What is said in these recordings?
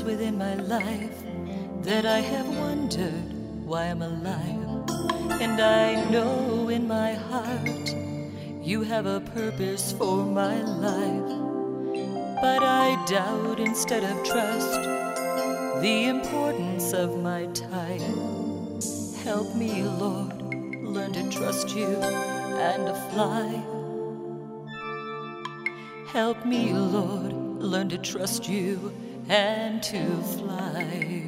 within my life that I have wondered why I'm alive. And I know in my heart you have a purpose for my life. But I doubt instead of trust the importance of my time. Help me, Lord, learn to trust you and to fly. Help me, Lord, learn to trust you and to fly.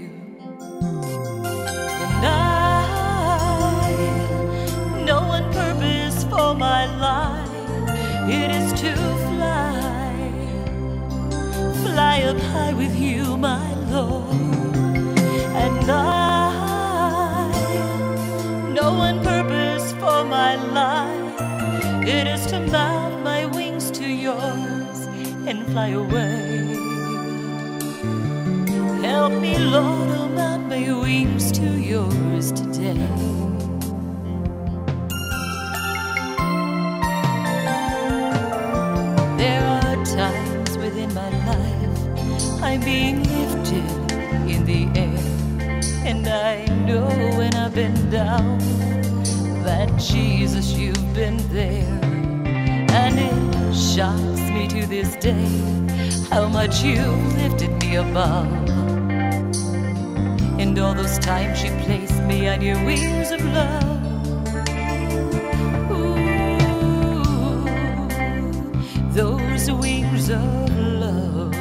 And I know one purpose for my life, it is to fly. Fly up high with you, my Lord. And I know one purpose for my life, it is to mount my wings to yours and fly away. Help me, Lord, to mount my wings to yours today. There are times within my life I'm being lifted in the air, and I know when I've been down that Jesus, you've been there. And it shocks me to this day how much you've lifted me above. And all those times you placed me on your wings of love. Ooh, those wings of love.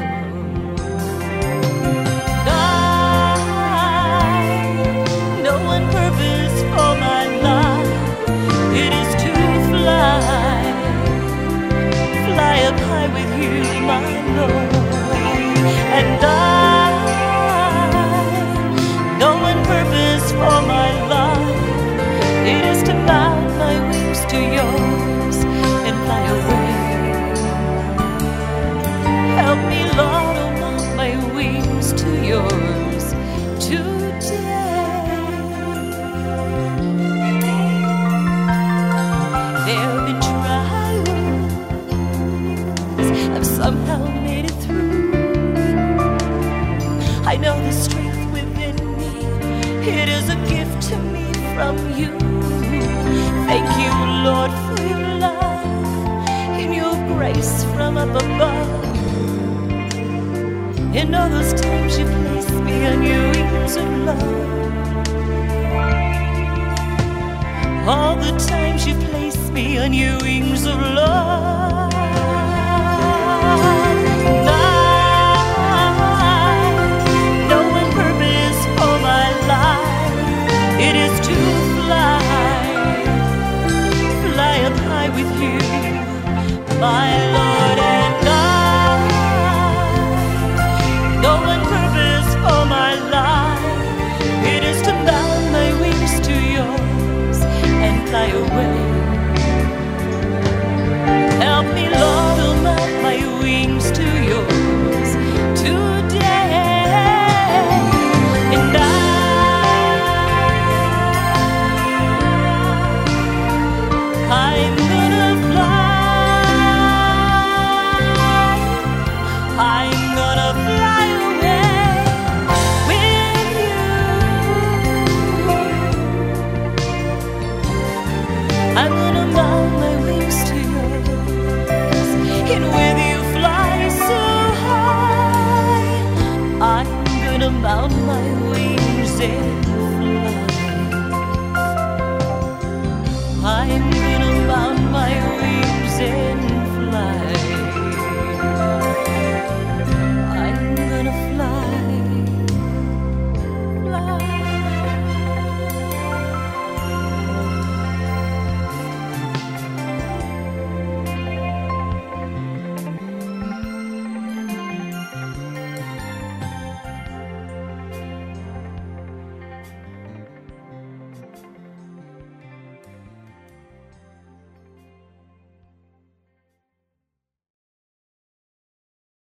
I know one purpose for my life, it is to fly. Fly up high with you, my Lord. And I know one purpose for my life, it is to mount my wings to yours and fly away. Help me, Lord, to mount my wings to yours today. There have been trials, I've somehow made it through. I know the strength within me, it is a gift to me from you. Thank you, Lord, for your love and your grace from up above. In all those times you placed me on your wings of love. All the times you placed me on your wings of love. And I know one purpose for my life, it is to fly. Fly up high with you, my Lord. And I know one purpose for my life, it is to mount my wings to yours and fly away. Help me, Lord, to mount my wings to yours today. And I'm gonna fly. I'm gonna fly away with you. I'm gonna mount my wings to yours, and with you fly so high. I'm gonna mount my wings and